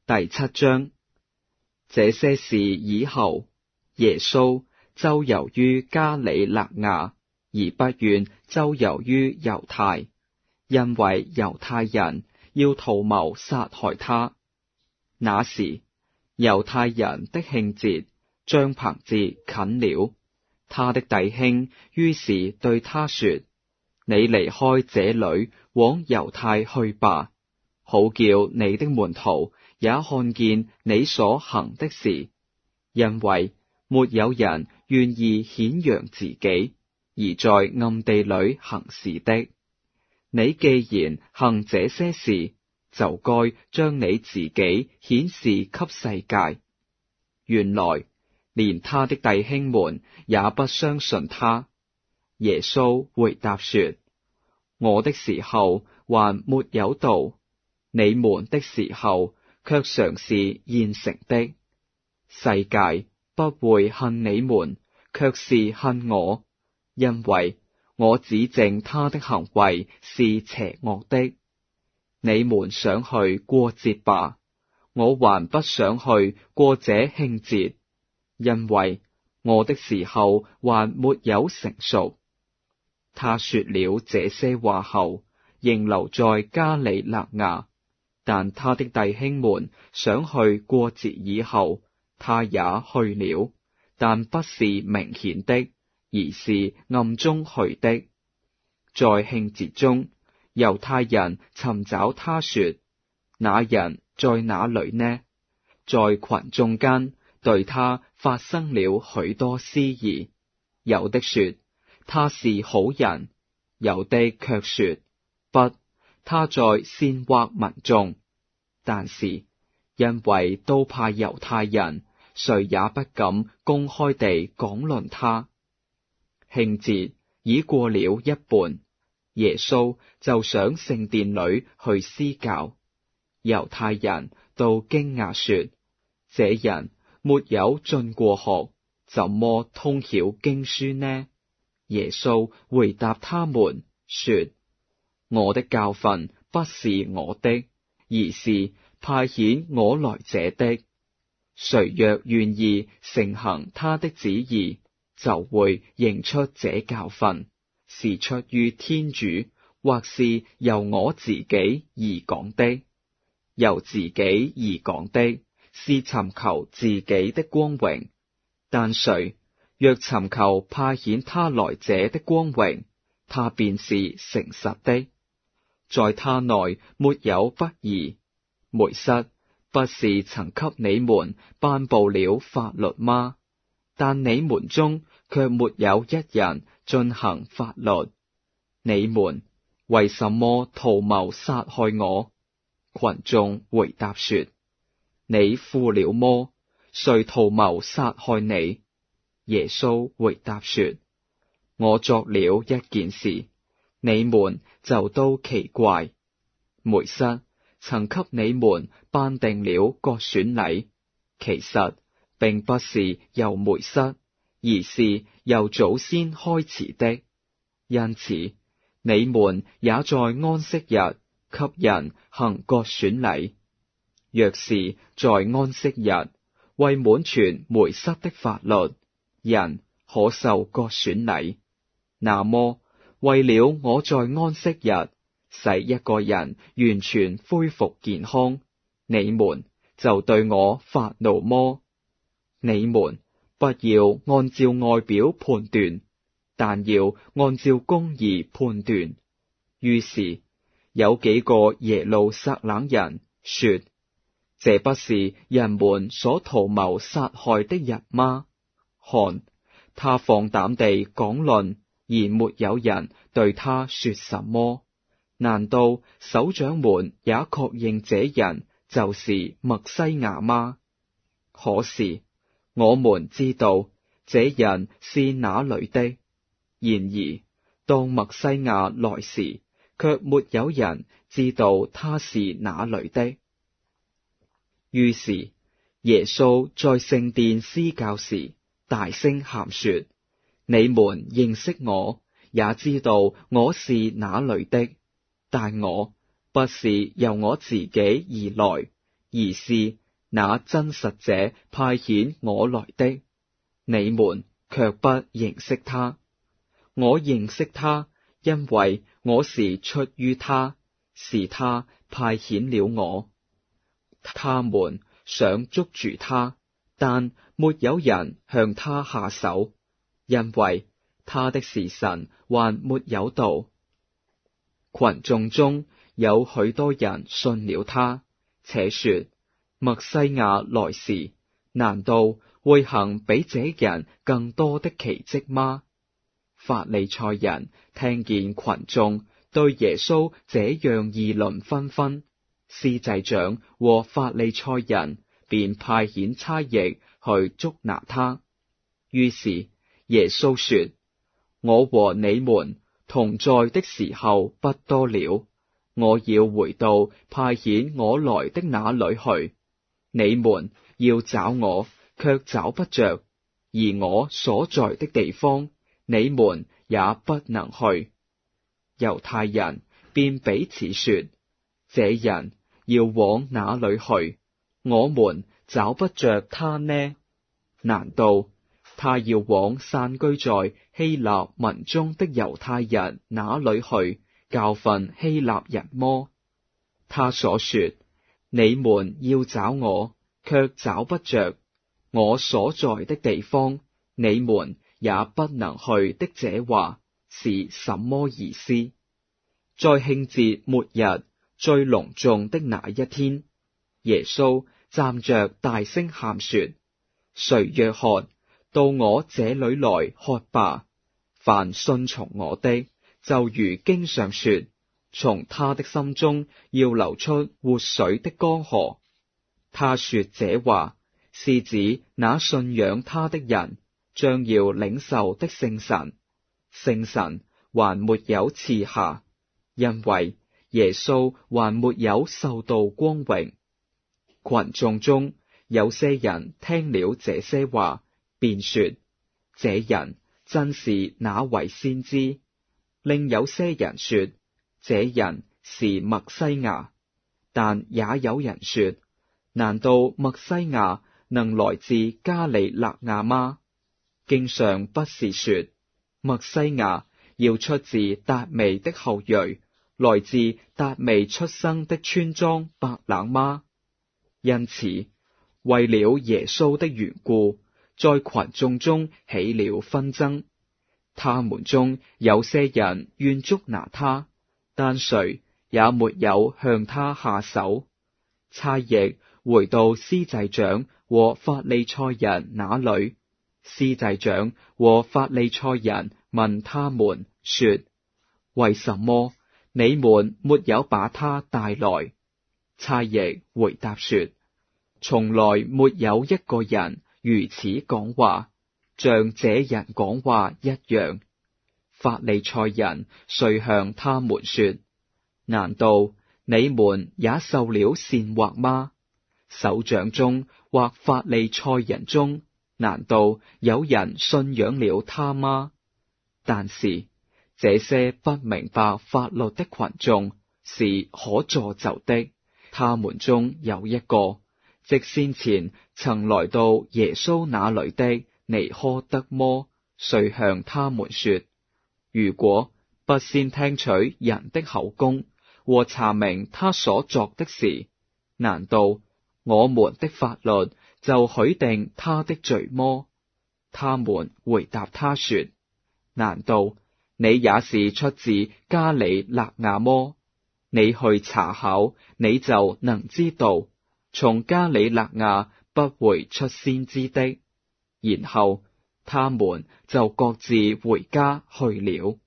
第7章。這些事以後，耶穌周遊於加里肋亞，而不願周遊於猶太，因為猶太人要圖謀殺害他。那時，猶太人的慶節帳棚節近了，他的弟兄於是對他說：你離開這裏，往猶太去吧，好叫你的門徒也看見你所行的事，因為沒有人願意顯揚自己，而在暗地裏行事的。你既然行這些事，就該將你自己顯示給世界。原來連他的弟兄們也不相信他。耶穌回答說：我的時候還沒有到，你們的時候卻常是現成的。世界不會恨你們，卻是恨我，因為我指證他的行為是邪惡的。你們想去過節吧，我還不想去過這慶節，因為我的時候還沒有成熟。他說了這些話後，仍留在加里肋亞，但他的弟兄們想去過節以後，他也去了，但不是明顯的，而是暗中去的。在慶節中，猶太人尋找他說：那人在哪裏呢？在群眾間對他發生了許多私議，有的說他是好人，有的卻說不，他在煽惑民眾。但是因為都怕猶太人，誰也不敢公開地講論他。慶節已過了一半，耶穌就上聖殿裏去施教。猶太人都驚訝說：這人沒有進過學，怎麼通曉經書呢？耶穌回答他們說：我的教訓不是我的，而是派遣我來者的。誰若願意承行他的旨意，就會認出這教訓是出於天主，或是由我自己而講的。由自己而講的，是尋求自己的光榮；但誰若尋求派遣他來者的光榮，他便是誠實的，在他內沒有不義。梅瑟不是曾給你們頒布了法律嗎？但你們中卻沒有一人遵行法律。你們為什麼圖謀殺害我？群眾回答說：你附了魔，誰圖謀殺害你？耶穌回答說：我作了一件事，你們就都奇怪。梅瑟曾給你們頒定了割損禮，其實並不是由梅瑟，而是由祖先開始的。因此，你們也在安息日給人行割損禮。若是在安息日為滿全梅瑟的法律，人可受割損禮，那麼為了我在安息日使一個人完全恢復健康，你們就對我發怒麼？你們不要按照外表判斷，但要按照公義判斷。於是有幾個耶路撒冷人說：這不是人們所圖謀殺害的人嗎？看，他放膽地講論，而沒有人對他說什麼。難道首長們也確認這人就是默西亞嗎？可是我們知道這人是哪裏的。然而當默西亞來時，卻沒有人知道他是哪裏的。於是耶穌在聖殿施教時，大聲喊說：你們認識我，也知道我是哪裏的，但我不是由我自己而來， 而是那真實者派遣我來的，你們卻不認識他。我認識他，因為我是出於他，是他派遣了我。他們想捉住他，但沒有人向他下手，因為他的時辰還沒有到。群眾中有許多人信了他，且說：默西亞來時，難道會行比這人更多的奇蹟嗎？法利賽人聽見群眾對耶穌這樣議論紛紛，司祭長和法利賽人便派遣差役去捉拿他。於是耶穌說：我和你們同在的時候不多了，我要回到派遣我來的那裏去。你們要找我，卻找不着；而我所在的地方，你們也不能去。猶太人便彼此說：這人要往哪裏去？我們找不着他呢？難道他要往散居在希臘民中的猶太人那裏去，教訓希臘人麼？他所說你們要找我，卻找不着；我所在的地方，你們也不能去的這話是什麼意思？在慶節末日最隆重的那一天，耶穌站着大聲喊說：誰若喝，到我這裏來喝吧。凡信從我的，就如經上說，從他的心中要流出活水的江河。他說這話，是指那信仰他的人將要領受的聖神。聖神還沒有賜下，因為耶穌還沒有受到光榮。群眾中有些人聽了這些話，便說：這人真是那位先知。另有些人說：這人是默西亞。但也有人說：難道默西亞能來自加里肋亞嗎？經上不是說默西亞要出自達味的後裔，來自達味出生的村莊伯冷嗎？因此，為了耶穌的緣故，在群眾中起了紛爭。他們中有些人願捉拿他，但誰也沒有向他下手。差役回到司祭長和法利賽人那裏，司祭長和法利賽人問他們說：為什麼你們沒有把他帶來？差役回答說：從來沒有一個人如此講話，像這人講話一樣。法利賽人遂向他們說：難道你們也受了煽惑嗎？首長中或法利賽人中，難道有人信仰了他嗎？但是這些不明白法律的群眾是可詛咒的。他們中有一個，即先前曾來到耶穌那裏的尼苛德摩，遂向他們說：如果不先聽取人的口供和查明他所作的事，難道我們的法律就許定他的罪麼？他們回答他說：難道你也是出自加里肋亞麼？你去查考，你就能知道，從加里肋亞不會出先知的。然後他們就各自回家去了。